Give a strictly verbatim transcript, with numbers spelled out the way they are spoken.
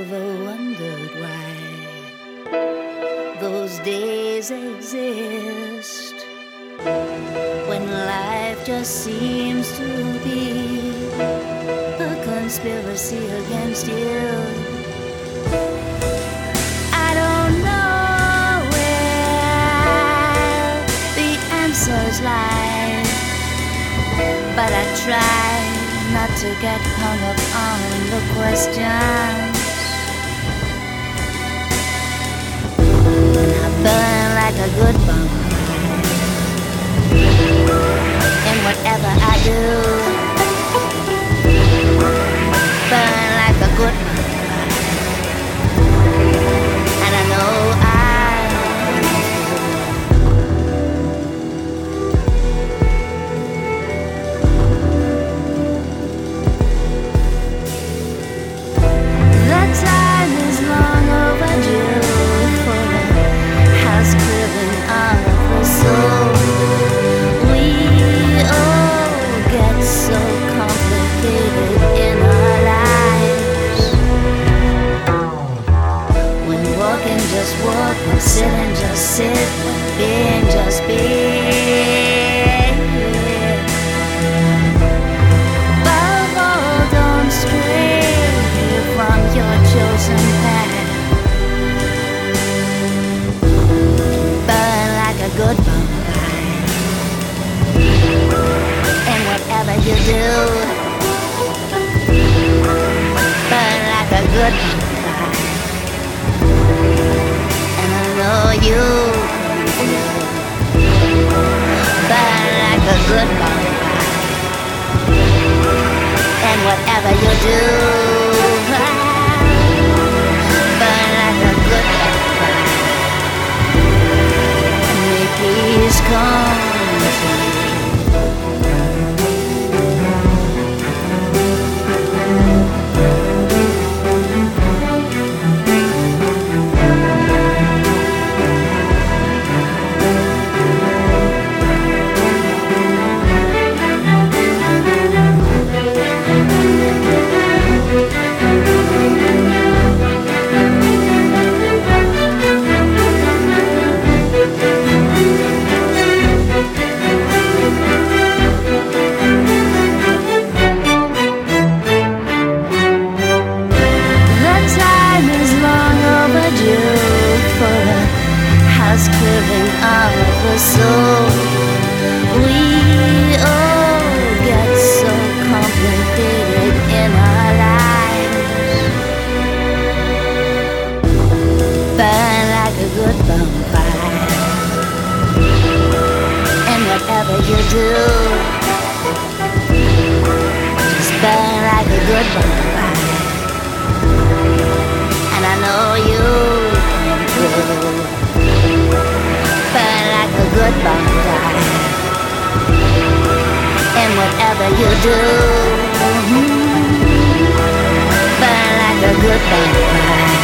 ever wondered why those days exist when life just seems to be a conspiracy against you? I don't know where the answers lie, but I try not to get hung up on the questions. And I burn like a good bonfire, and whatever I do, burn like a good bonfire. And I know I time is long overdue for the house clearing of the soul. We all get so complicated in our lives. When walking, just walk. When sitting, just sit. When being, just be. Above all, don't stray from your chosen path. Burn like a good bonfire, and whatever you do, burn like a good bonfire. And I know you burn like a good bonfire, and whatever you do, burn like a good bonfire. And may peace come to you. Clearing of the soul. We all get so complicated in our lives. Burn like a good bonfire, and whatever you do, just burn like a good bonfire. And I know you can do. Burn like a good bonfire, and whatever you do, mm-hmm, burn like a good bonfire.